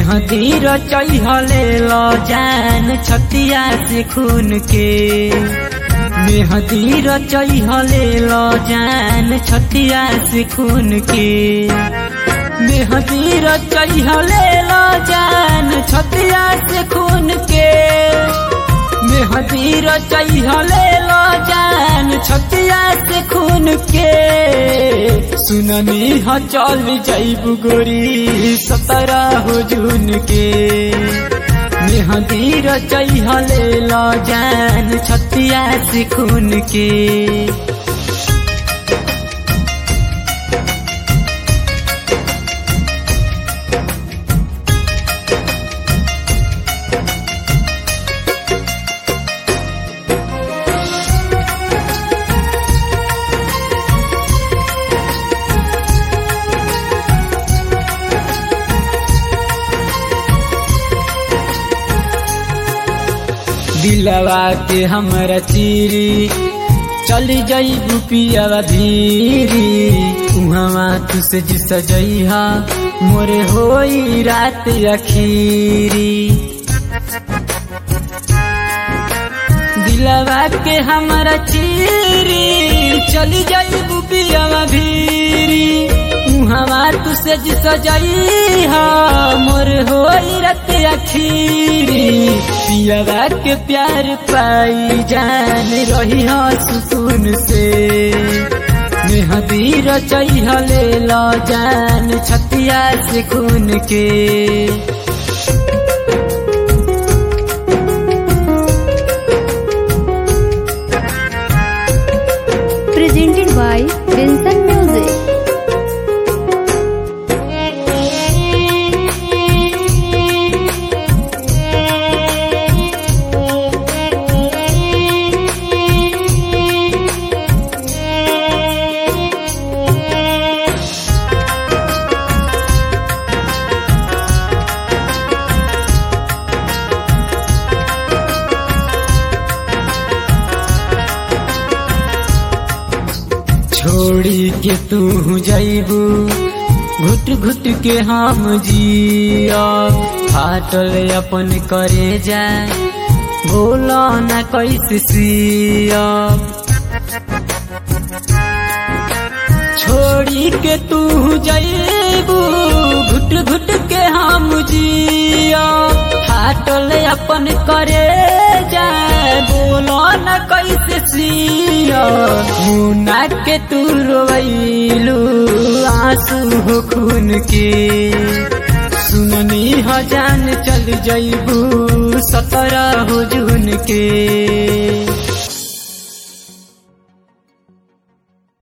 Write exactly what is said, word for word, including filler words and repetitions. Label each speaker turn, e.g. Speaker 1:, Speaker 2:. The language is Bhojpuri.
Speaker 1: मेहदी रचैहले लो जान छतिया से खून के मेहदी रचैहले लो जान छतिया से खून के मेहदी रचैहले लो जान छतिया से खून के मेहदी रचैहले लो जान छतिया से खून के सुननी ह चल जाइबू गोरी सत्रह हो जून के मेहदी रचैहले लो जान छतिया से खून के दिलवा के हमरा चीरी चली जाइबू पियावा धीरी उहवा तुसे जी सजैहा मोरे होई रात अखीरी दिलवा के हमरा चीरी चली जाइबू पियावा धीरी उहवा तुसे जी सजैहा मोरे होई रात अखीरी पियावा के प्यार पाई जान रही हो सुकून से मेहदी रचैहले लो जान छतिया से खून के
Speaker 2: presented by Vincent Music.
Speaker 1: छोड़ी के तू जाइबू घुट घुट के हम जिया फाटल अपन करे जा बोला न कैसे सिया छोड़ी के तू जाइबू घुट घुट के हम जिया फाटल अपन करे जा बोला न कैसे सिया मुना के तू रोइलू आंसू हो खून के सुननी ह जान चल जाइबू सत्रह हो जून के।